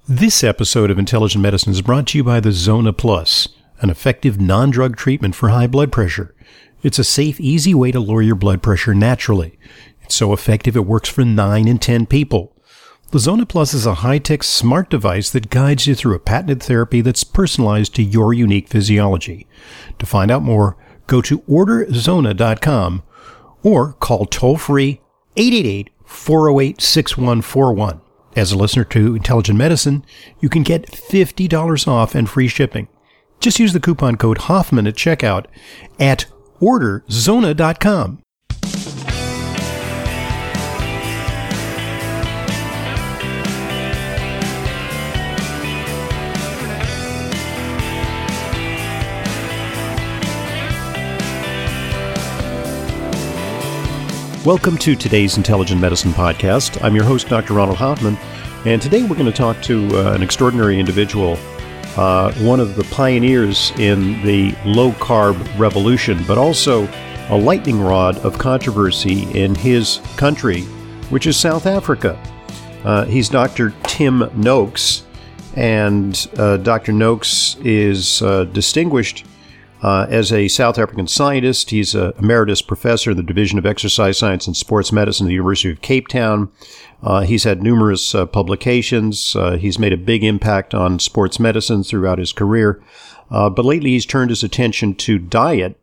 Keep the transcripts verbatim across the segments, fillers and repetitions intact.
This episode of Intelligent Medicine is brought to you by the Zona Plus, an effective non-drug treatment for high blood pressure. It's a safe, easy way to lower your blood pressure naturally. It's so effective it works for nine in ten people. The Zona Plus is a high-tech smart device that guides you through a patented therapy that's personalized to your unique physiology. To find out more, go to order zona dot com or call toll-free eight eight eight, four oh eight, six one four one. As a listener to Intelligent Medicine, you can get fifty dollars off and free shipping. Just use the coupon code Hoffman at checkout at order zona dot com. Welcome to today's Intelligent Medicine podcast. I'm your host, Doctor Ronald Hoffman, and today we're going to talk to uh, an extraordinary individual, uh, one of the pioneers in the low-carb revolution, but also a lightning rod of controversy in his country, which is South Africa. Uh, he's Doctor Tim Noakes, and uh, Doctor Noakes is uh, distinguished Uh, as a South African scientist. He's an emeritus professor in the Division of Exercise Science and Sports Medicine at the University of Cape Town. Uh, he's had numerous uh, publications. Uh, he's made a big impact on sports medicine throughout his career. Uh, but lately he's turned his attention to diet.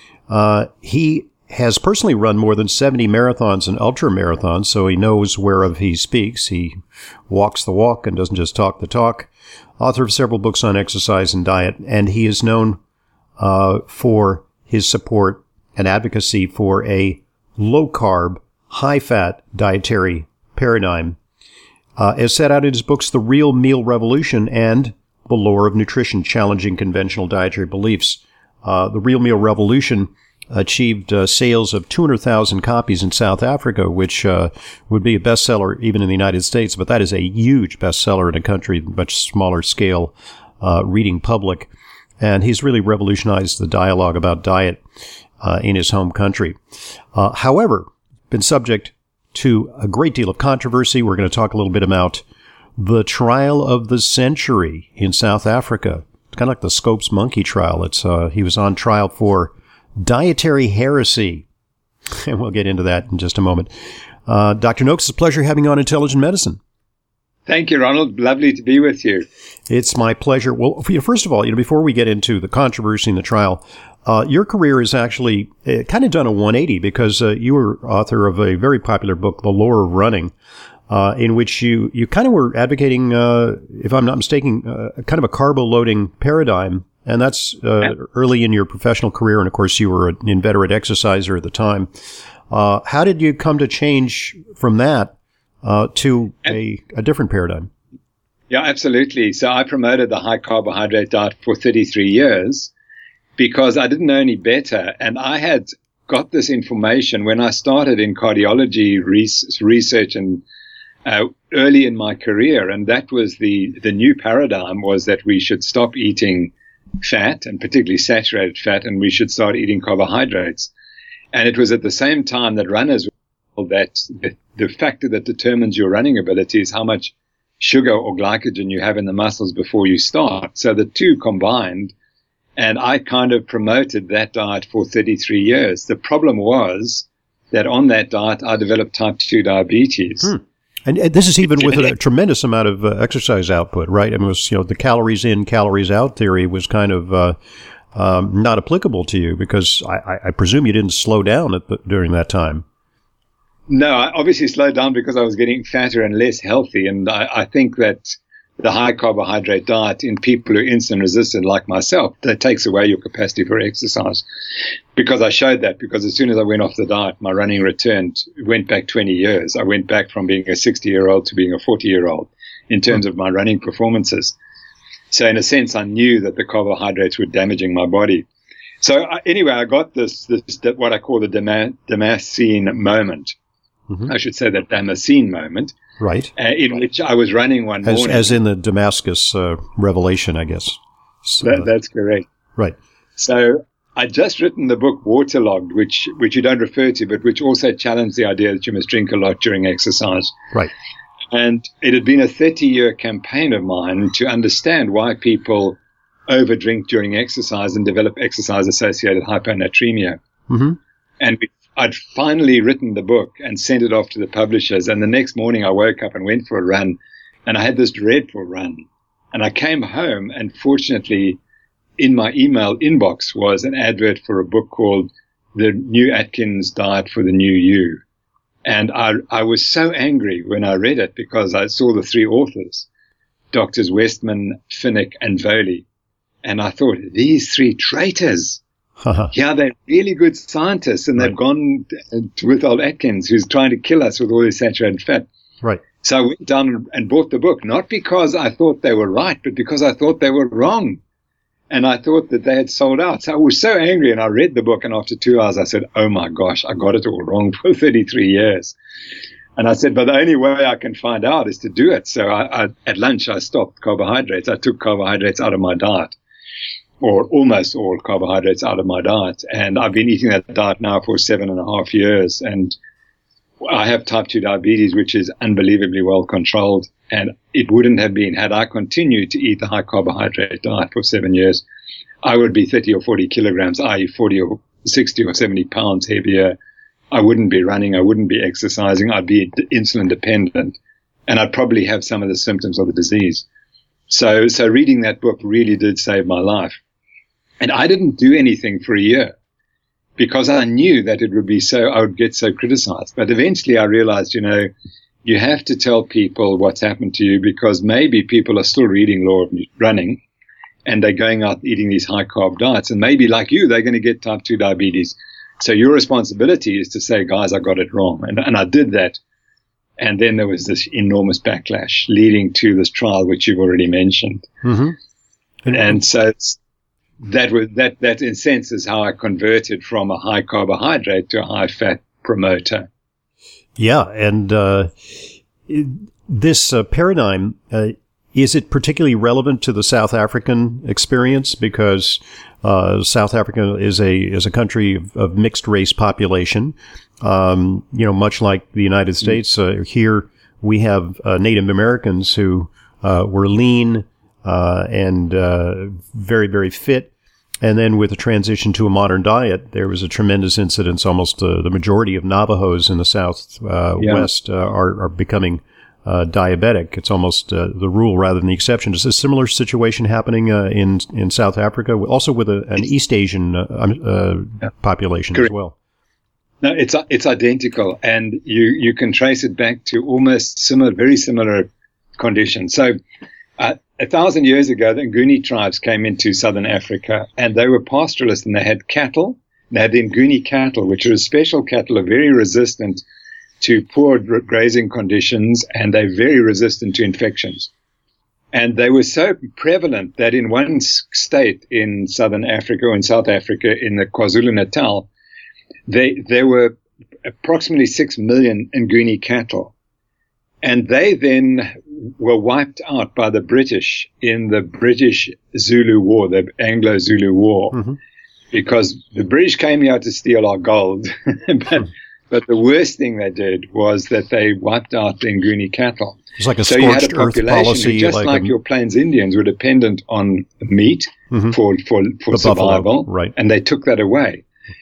Uh, he has personally run more than seventy marathons and ultra marathons, so he knows whereof he speaks. He walks the walk and doesn't just talk the talk. Author of several books on exercise and diet, and he is known Uh, for his support and advocacy for a low-carb, high-fat dietary paradigm, uh, as set out in his books The Real Meal Revolution and The Lore of Nutrition, Challenging Conventional Dietary Beliefs. Uh, the Real Meal Revolution achieved uh, sales of two hundred thousand copies in South Africa, which uh, would be a bestseller even in the United States, but that is a huge bestseller in a country, much smaller scale uh, reading public. And he's really revolutionized the dialogue about diet uh, in his home country. Uh, however, been subject to a great deal of controversy. We're going to talk a little bit about the trial of the century in South Africa. It's kind of like the Scopes monkey trial. It's uh, he was on trial for dietary heresy. And we'll get into that in just a moment. Uh, Doctor Noakes, it's a pleasure having you on Intelligent Medicine. Thank you, Ronald. Lovely to be with you. It's my pleasure. Well, first of all, you know, before we get into the controversy in the trial, uh, your career has actually uh, kind of done a one eighty because uh, you were author of a very popular book, The Lore of Running, uh, in which you, you kind of were advocating, uh, if I'm not mistaken, uh, kind of a carbo-loading paradigm. And that's uh, early in your professional career. And, of course, you were an inveterate exerciser at the time. Uh, how did you come to change from that Uh, to a, a different paradigm? Yeah, absolutely. So I promoted the high carbohydrate diet for thirty-three years because I didn't know any better. And I had got this information when I started in cardiology research and uh, early in my career. And that was the, the new paradigm was that we should stop eating fat and particularly saturated fat, and we should start eating carbohydrates. And it was at the same time that runners that the, the factor that determines your running ability is how much sugar or glycogen you have in the muscles before you start. So the two combined, and I kind of promoted that diet for thirty-three years. The problem was that on that diet, I developed type two diabetes. Hmm. And, and this is even with a, a tremendous amount of uh, exercise output, right? I mean, it was, you know, the calories in, calories out theory was kind of uh, um, not applicable to you because I, I presume you didn't slow down at the, during that time. No, I obviously slowed down because I was getting fatter and less healthy. And I, I think that the high carbohydrate diet in people who are insulin resistant like myself, that takes away your capacity for exercise. Because I showed that because as soon as I went off the diet, my running returned, went back twenty years. I went back from being a sixty year old to being a forty year old in terms of my running performances. So in a sense, I knew that the carbohydrates were damaging my body. So uh, anyway, I got this, this, what I call the Dam- Damascene moment. Mm-hmm. I should say that Damascene moment, right? Uh, in which I was running one as, morning, as in the Damascus uh, revelation, I guess. So, that, that's correct, right? So I'd just written the book Waterlogged, which which you don't refer to, but which also challenged the idea that you must drink a lot during exercise. Right. And it had been a thirty-year campaign of mine to understand why people overdrink during exercise and develop exercise-associated hyponatremia. Mm-hmm. And I'd finally written the book and sent it off to the publishers. And the next morning I woke up and went for a run, and I had this dreadful run. And I came home, and fortunately, in my email inbox was an advert for a book called The New Atkins Diet for the New You. And I, I was so angry when I read it because I saw the three authors, Doctors Westman, Finnick, and Voley. And I thought, these three traitors, yeah, they're really good scientists, and right. they've gone with old Atkins, who's trying to kill us with all this saturated fat. Right. So I went down and bought the book, not because I thought they were right, but because I thought they were wrong. And I thought that they had sold out. So I was so angry, and I read the book, and after two hours I said, oh my gosh, I got it all wrong for thirty-three years. And I said, but the only way I can find out is to do it. So I, I, at lunch I stopped carbohydrates. I took carbohydrates out of my diet, or almost all carbohydrates out of my diet. And I've been eating that diet now for seven and a half years. And I have type two diabetes, which is unbelievably well controlled. And it wouldn't have been, had I continued to eat the high carbohydrate diet for seven years, I would be thirty or forty kilograms, that is forty or sixty or seventy pounds heavier. I wouldn't be running. I wouldn't be exercising. I'd be insulin dependent, and I'd probably have some of the symptoms of the disease. So, so reading that book really did save my life. And I didn't do anything for a year because I knew that it would be so, I would get so criticized. But eventually I realized, you know, you have to tell people what's happened to you, because maybe people are still reading Law of Running and they're going out eating these high carb diets. And maybe like you, they're going to get type two diabetes. So your responsibility is to say, guys, I got it wrong. And, and I did that. And then there was this enormous backlash leading to this trial, which you've already mentioned. Mm-hmm. And, and so it's, that was, that, that in a sense is how I converted from a high carbohydrate to a high fat promoter. Yeah. And, uh, this uh, paradigm, uh, is it particularly relevant to the South African experience? Because, uh, South Africa is a, is a country of, of mixed race population. Um, you know, much like the United States, uh, here we have, uh, Native Americans who, uh, were lean, uh, and, uh, very, very fit. And then with the transition to a modern diet, there was a tremendous incidence. Almost uh, the majority of Navajos in the South, uh, yeah. West, uh, are, are becoming, uh, diabetic. It's almost, uh, the rule rather than the exception. Is a similar situation happening, uh, in, in South Africa, also with a, an East Asian, uh, uh, yeah. population Correct. As well? No, it's, it's identical. And you, you can trace it back to almost similar, very similar conditions. So, uh, a thousand years ago, the Nguni tribes came into southern Africa, and they were pastoralists, and they had cattle. They had the Nguni cattle, which are special cattle, are very resistant to poor grazing conditions, and they're very resistant to infections. And they were so prevalent that in one state in southern Africa, or in South Africa, in the KwaZulu-Natal, they, there were approximately six million Nguni cattle. And they then were wiped out by the British in the British Zulu War, the Anglo-Zulu War, mm-hmm. because the British came here to steal our gold. but, mm. but the worst thing they did was that they wiped out the Nguni cattle. It's like a so scorched you had a earth population policy, just like, like a, your Plains Indians were dependent on meat mm-hmm. for, for, for the survival, buffalo, right. and they took that away.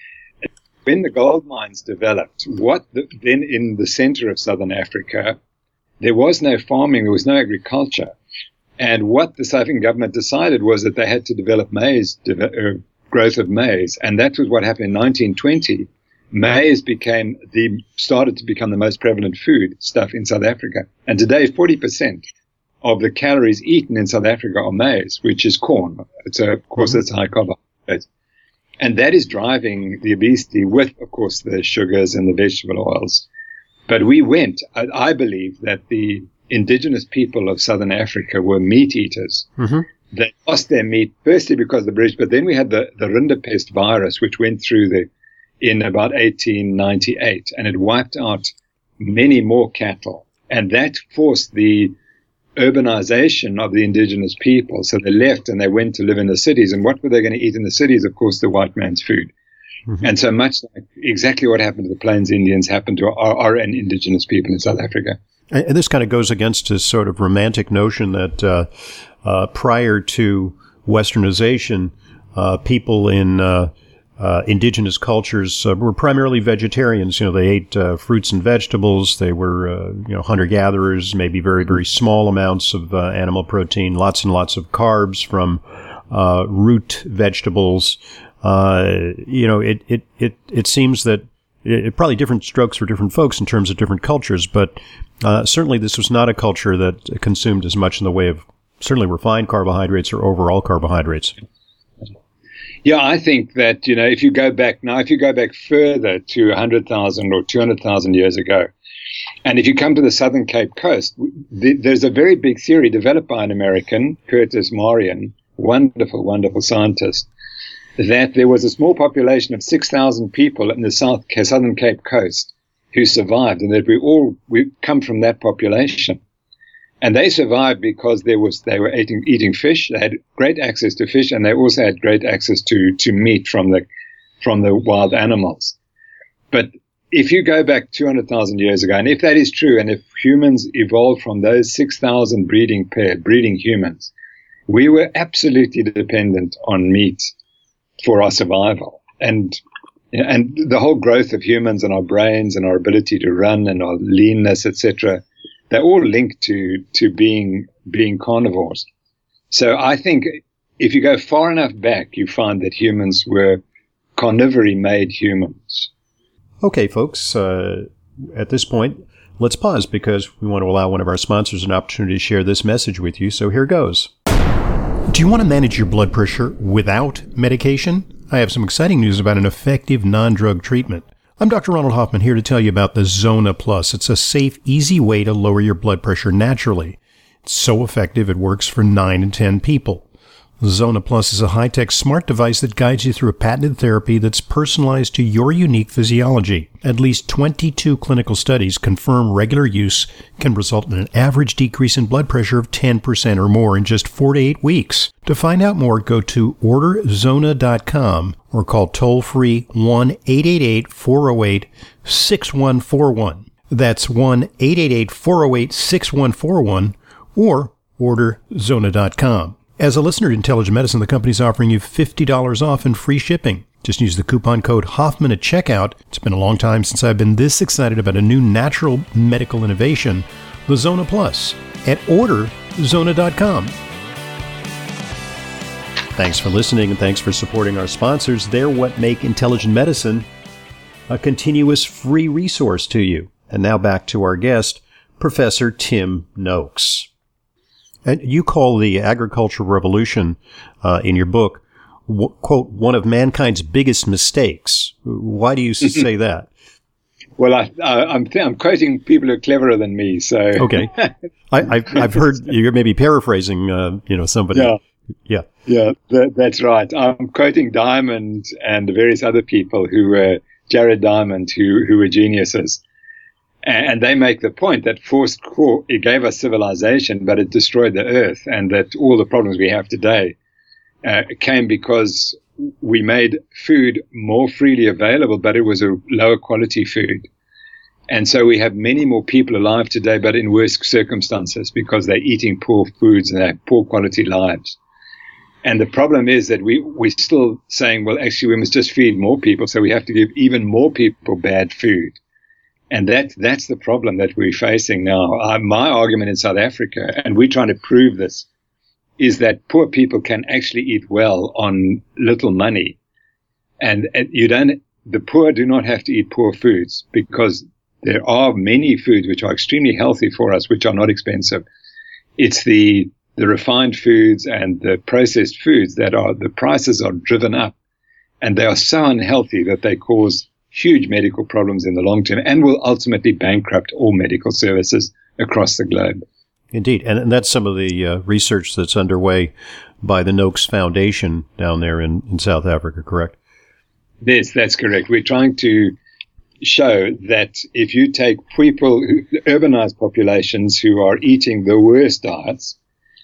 When the gold mines developed, what the, then in the center of southern Africa, there was no farming, there was no agriculture. And what the South African government decided was that they had to develop maize, de- uh, growth of maize. And that was what happened in nineteen twenty. Maize became the, started to become the most prevalent food stuff in South Africa. And today, forty percent of the calories eaten in South Africa are maize, which is corn. It's a, of course, it's high carbohydrates. And that is driving the obesity with, of course, the sugars and the vegetable oils. But we went, I, I believe that the indigenous people of southern Africa were meat eaters. Mm-hmm. They lost their meat, firstly because of the British, but then we had the, the rinderpest virus, which went through the, in about eighteen ninety-eight, and it wiped out many more cattle. And that forced the urbanization of the indigenous people. So they left and they went to live in the cities. And what were they going to eat in the cities? Of course, the white man's food. Mm-hmm. And so much like exactly what happened to the Plains Indians happened to our, our indigenous people in South Africa. And this kind of goes against this sort of romantic notion that uh, uh, prior to Westernization, uh, people in uh, uh, indigenous cultures uh, were primarily vegetarians. You know, they ate uh, fruits and vegetables. They were, uh, you know, hunter-gatherers, maybe very, very small amounts of uh, animal protein, lots and lots of carbs from uh, root vegetables. Uh, you know, it, it, it, it seems that it, it probably different strokes for different folks in terms of different cultures, but uh, certainly this was not a culture that consumed as much in the way of certainly refined carbohydrates or overall carbohydrates. Yeah, I think that, you know, if you go back now, if you go back further to one hundred thousand or two hundred thousand years ago, and if you come to the Southern Cape Coast, th- there's a very big theory developed by an American, Curtis Marion, wonderful, wonderful scientist, that there was a small population of six thousand people in the South Southern Cape Coast who survived, and that we all we come from that population. And they survived because there was they were eating eating fish. They had great access to fish, and they also had great access to to meat from the from the wild animals. But if you go back two hundred thousand years ago, and if that is true, and if humans evolved from those six thousand breeding pair, breeding humans, we were absolutely dependent on meat for our survival. And and the whole growth of humans and our brains and our ability to run and our leanness, et cetera, they're all linked to to being being carnivores. So I think if you go far enough back, you find that humans were carnivory-made humans. Okay, folks, uh, at this point, let's pause because we want to allow one of our sponsors an opportunity to share this message with you. So here goes. Do you want to manage your blood pressure without medication? I have some exciting news about an effective non-drug treatment. I'm Doctor Ronald Hoffman, here to tell you about the Zona Plus. It's a safe, easy way to lower your blood pressure naturally. It's so effective it works for nine in ten people. Zona Plus is a high-tech smart device that guides you through a patented therapy that's personalized to your unique physiology. At least twenty-two clinical studies confirm regular use can result in an average decrease in blood pressure of ten percent or more in just four to eight weeks. To find out more, go to order zona dot com or call toll-free one eight eight eight, four oh eight, six one four one. That's one eight eight eight, four oh eight, six one four one or order zona dot com. As a listener to Intelligent Medicine, the company's offering you fifty dollars off and free shipping. Just use the coupon code Hoffman at checkout. It's been a long time since I've been this excited about a new natural medical innovation, the Zona Plus, at order zona dot com. Thanks for listening, and thanks for supporting our sponsors. They're what make Intelligent Medicine a continuous free resource to you. And now back to our guest, Professor Tim Noakes. And you call the agricultural revolution uh, in your book, w- quote, one of mankind's biggest mistakes. Why do you say that? Well, I, I, I'm I'm quoting people who are cleverer than me. So okay, I, I've I've heard you're maybe paraphrasing, uh, you know, somebody. Yeah, yeah, yeah. That, that's right. I'm quoting Diamond and various other people who were Jared Diamond, who who were geniuses. And they make the point that forced core, it gave us civilization, but it destroyed the earth, and that all the problems we have today uh, came because we made food more freely available, but it was a lower quality food. And so we have many more people alive today, but in worse circumstances because they're eating poor foods and they have poor quality lives. And the problem is that we, we're still saying, well, actually, we must just feed more people, so we have to give even more people bad food. And that that's the problem that we're facing now. Uh, my argument in South Africa, and we're trying to prove this, is that poor people can actually eat well on little money. And, and you don't, the poor do not have to eat poor foods because there are many foods which are extremely healthy for us, which are not expensive. It's the, the refined foods and the processed foods that are, the prices are driven up, and they are so unhealthy that they cause huge medical problems in the long term and will ultimately bankrupt all medical services across the globe. Indeed. And, and that's some of the uh, research that's underway by the Noakes Foundation down there in, in South Africa, correct? Yes, that's correct. We're trying to show that if you take people, who, urbanized populations who are eating the worst diets,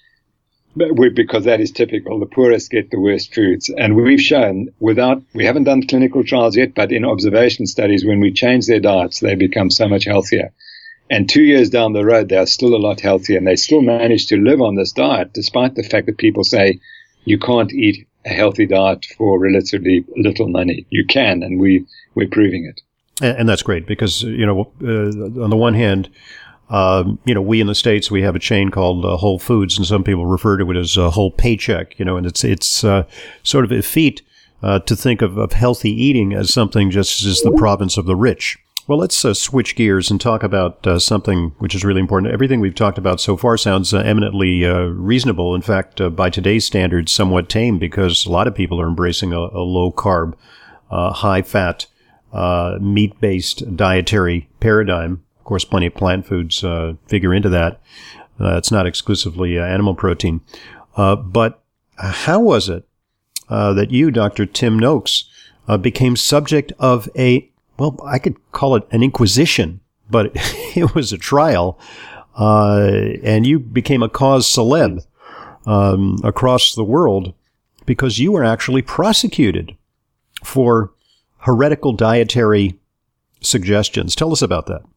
because that is typical, the poorest get the worst foods. And we've shown without, we haven't done clinical trials yet, but in observation studies, when we change their diets, they become so much healthier. And two years down the road, they are still a lot healthier, and they still manage to live on this diet, despite the fact that people say you can't eat a healthy diet for relatively little money. You can, and we, we're proving it. And, and that's great because, you know, uh, on the one hand, um, you know, we in the States, we have a chain called uh, Whole Foods, and some people refer to it as a whole paycheck, you know, and it's it's uh, sort of effete uh, to think of, of healthy eating as something just as the province of the rich. Well, let's uh, switch gears and talk about uh, something which is really important. Everything we've talked about so far sounds uh, eminently uh, reasonable. In fact, uh, by today's standards, somewhat tame because a lot of people are embracing a, a low-carb, uh, high-fat, uh, meat-based dietary paradigm. Of course, plenty of plant foods uh, figure into that. Uh, it's not exclusively uh, animal protein. Uh, but how was it uh, that you, Doctor Tim Noakes, uh, became subject of a Well, I could call it an inquisition, but it was a trial, uh, and you became a cause celeb um, across the world because you were actually prosecuted for heretical dietary suggestions. Tell us about that.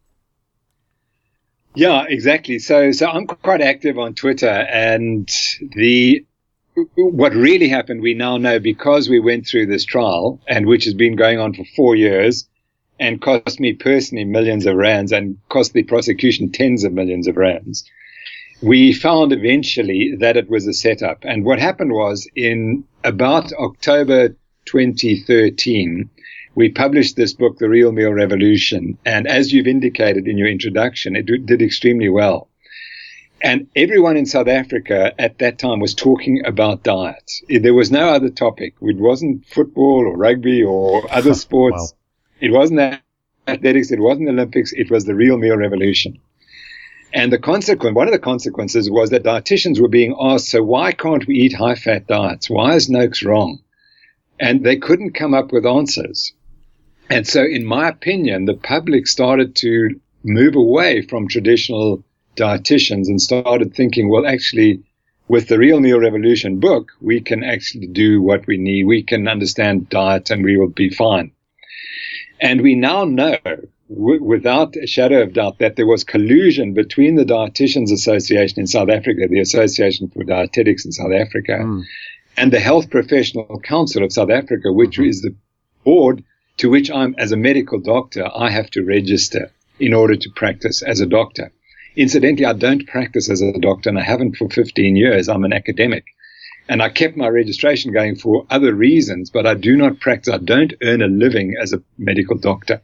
Yeah, exactly. So, so I'm quite active on Twitter, and the what really happened, we now know because we went through this trial, and which has been going on for four years. And cost me personally millions of rands and cost the prosecution tens of millions of rands. We found eventually that it was a setup. And what happened was in about October twenty thirteen, we published this book, The Real Meal Revolution. And as you've indicated in your introduction, it did extremely well. And everyone in South Africa at that time was talking about diet. There was no other topic. It wasn't football or rugby or other sports. Wow. It wasn't athletics, it wasn't Olympics, it was the real meal revolution. And the consequence, one of the consequences was that dietitians were being asked, so why can't we eat high-fat diets? Why is Noakes wrong? And they couldn't come up with answers. And so, in my opinion, the public started to move away from traditional dietitians and started thinking, well, actually, with the Real Meal Revolution book, we can actually do what we need. We can understand diet and we will be fine. And we now know, w- without a shadow of doubt, that there was collusion between the Dietitians Association in South Africa, the Association for Dietetics in South Africa, mm. and the Health Professional Council of South Africa, which mm-hmm. is the board to which I'm, as a medical doctor, I have to register in order to practice as a doctor. Incidentally, I don't practice as a doctor, and I haven't for fifteen years. I'm an academic. And I kept my registration going for other reasons, but I do not practice. I don't earn a living as a medical doctor.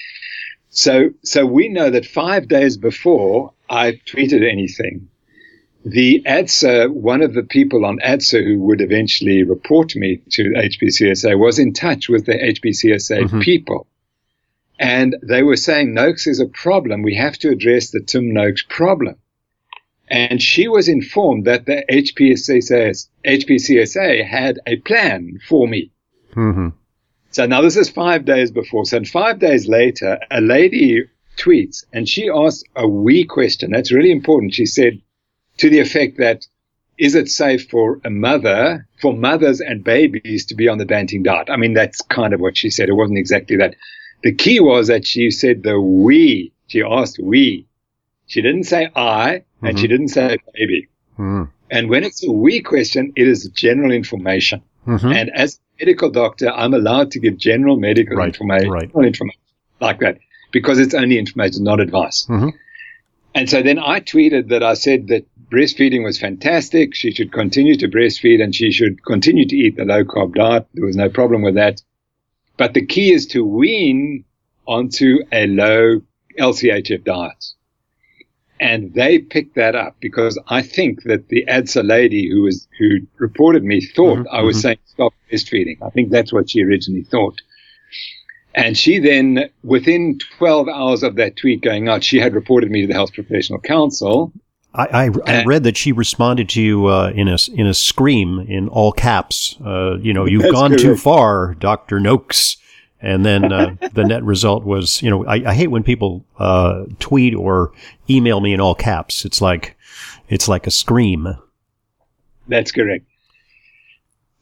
So, so we know that five days before I tweeted anything, the A D S A, one of the people on A D S A who would eventually report me to H P C S A, was in touch with the H P C S A mm-hmm. people. And they were saying, Noakes is a problem. We have to address the Tim Noakes problem. And she was informed that the H P C S A, H P C S A had a plan for me. Mm-hmm. So now this is five days before. So five days later, a lady tweets and she asked a we question. That's really important. She said to the effect that, is it safe for a mother, for mothers and babies to be on the Banting diet? I mean, that's kind of what she said. It wasn't exactly that. The key was that she said the we. She asked we. She didn't say I. And mm-hmm. she didn't say baby. Mm-hmm. And when it's a we question, it is general information. Mm-hmm. And as a medical doctor, I'm allowed to give general medical right. information, right. information like that because it's only information, not advice. Mm-hmm. And so then I tweeted that I said that breastfeeding was fantastic. She should continue to breastfeed and she should continue to eat the low-carb diet. There was no problem with that. But the key is to wean onto a low L C H F diet. And they picked that up because I think that the A D S A lady who was who reported me thought mm-hmm, I was mm-hmm. saying stop breastfeeding. I think that's what she originally thought. And she then, within twelve hours of that tweet going out, she had reported me to the Health Professional Council. I, I, I read that she responded to you uh, in a in a scream in all caps. Uh, you know, you've gone correct. too far, Doctor Noakes. And then uh, the net result was, you know, I, I hate when people uh, tweet or email me in all caps. It's like it's like a scream. That's correct.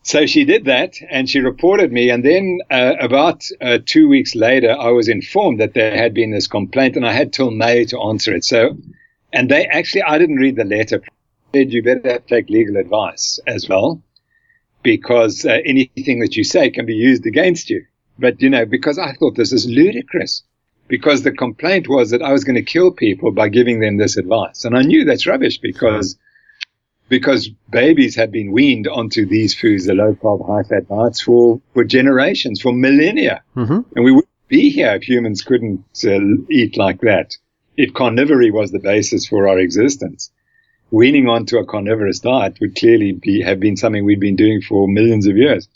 So she did that, and she reported me. And then uh, about uh, two weeks later, I was informed that there had been this complaint, and I had till May to answer it. So, and they actually, I didn't read the letter. They said you better take legal advice as well, because uh, anything that you say can be used against you. But, you know, because I thought this is ludicrous, because the complaint was that I was going to kill people by giving them this advice. And I knew that's rubbish because because babies had been weaned onto these foods, the low-carb, high-fat diets, for, for generations, for millennia. Mm-hmm. And we wouldn't be here if humans couldn't uh, eat like that, if carnivory was the basis for our existence. Weaning onto a carnivorous diet would clearly be have been something we'd been doing for millions of years.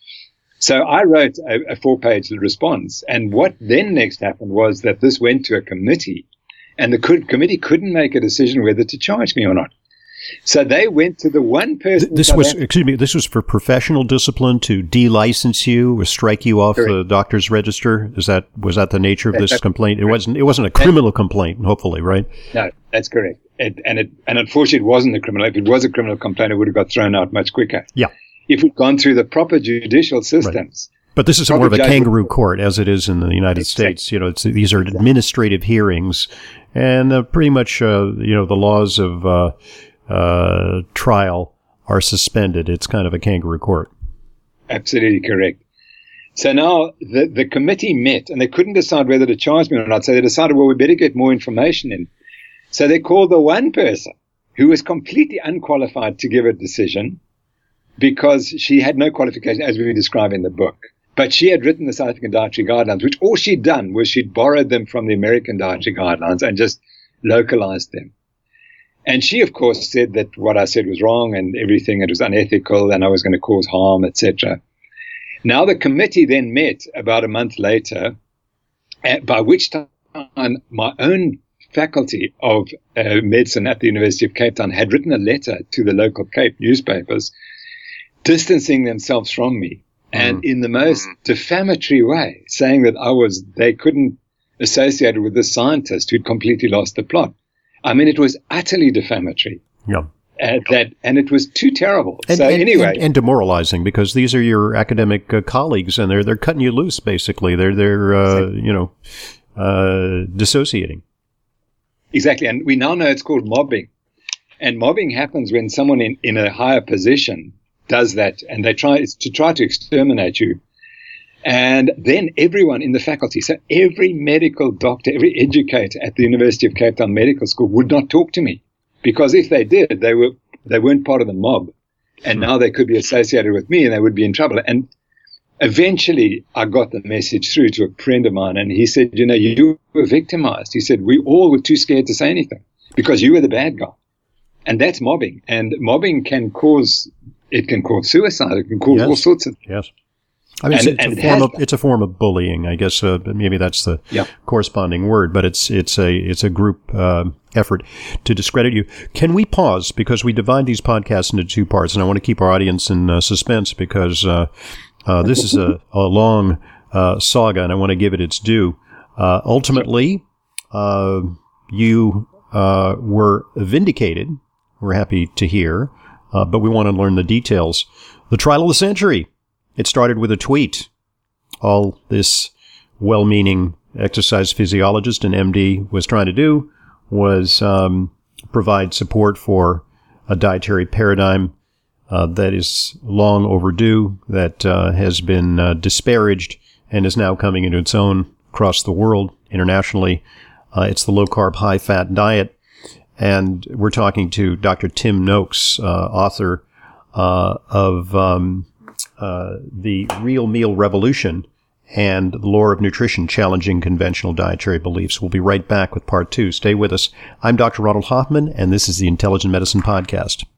So I wrote a, a four-page response, and what then next happened was that this went to a committee, and the co- committee couldn't make a decision whether to charge me or not. So they went to the one person. This was, excuse me, this was for professional discipline to de-license you or strike you off Correct. The doctor's register. Is that was that the nature of that's this complaint? It wasn't. It wasn't a criminal complaint, hopefully, right? No, that's correct. It, and it and unfortunately, it wasn't a criminal. If it was a criminal complaint, it would have got thrown out much quicker. Yeah. If we'd gone through the proper judicial systems. Right. But this is more of a kangaroo court, as it is in the United exactly. States. You know, it's, these are administrative hearings, and uh, pretty much, uh, you know, the laws of uh, uh, trial are suspended. It's kind of a kangaroo court. Absolutely correct. So now the, the committee met, and they couldn't decide whether to charge me or not. So they decided, well, we better get more information in. So they called the one person who was completely unqualified to give a decision, because she had no qualification, as we describe in the book. But she had written the South African Dietary Guidelines, which all she'd done was she'd borrowed them from the American Dietary Guidelines and just localized them. And she, of course, said that what I said was wrong and everything, it was unethical and I was going to cause harm, et cetera. Now the committee then met about a month later, by which time my own faculty of uh, medicine at the University of Cape Town had written a letter to the local Cape newspapers distancing themselves from me, and mm. in the most mm. defamatory way, saying that I was, they couldn't associate it with this scientist who'd completely lost the plot. I mean, it was utterly defamatory. Yeah. Uh, that, and it was too terrible. And, so and, anyway. And, and demoralizing, because these are your academic uh, colleagues, and they're, they're cutting you loose, basically. They're, they're, uh, exactly. you know, uh, dissociating. Exactly. And we now know it's called mobbing. And mobbing happens when someone in, in a higher position does that, and they try to try to exterminate you. And then everyone in the faculty, so every medical doctor, every educator at the University of Cape Town Medical School would not talk to me, because if they did, they were they weren't part of the mob, and hmm. now they could be associated with me and they would be in trouble. And eventually I got the message through to a friend of mine, and he said, you know, you were victimized. He said, we all were too scared to say anything because you were the bad guy. And that's mobbing. And mobbing can cause, it can cause suicide. It can cause yes. all sorts of Yes. I mean, and, it's, it's, a form of, it's a form of bullying, I guess. Uh, maybe that's the yeah. corresponding word, but it's it's a it's a group uh, effort to discredit you. Can we pause, because we divide these podcasts into two parts, and I want to keep our audience in uh, suspense, because uh, uh, this is a, a long uh, saga, and I want to give it its due. Uh, ultimately, uh, you uh, were vindicated. We're happy to hear, uh, but we want to learn the details. The trial of the century. It started with a tweet. All this well-meaning exercise physiologist and M D was trying to do was um, provide support for a dietary paradigm uh, that is long overdue, that uh, has been uh, disparaged and is now coming into its own across the world, internationally. Uh, it's the low-carb, high-fat diet. And we're talking to Doctor Tim Noakes, uh, author uh, of... Um, Uh, the Real Meal Revolution and the Lore of Nutrition, Challenging Conventional Dietary Beliefs. We'll be right back with part two. Stay with us. I'm Doctor Ronald Hoffman, and this is the Intelligent Medicine Podcast.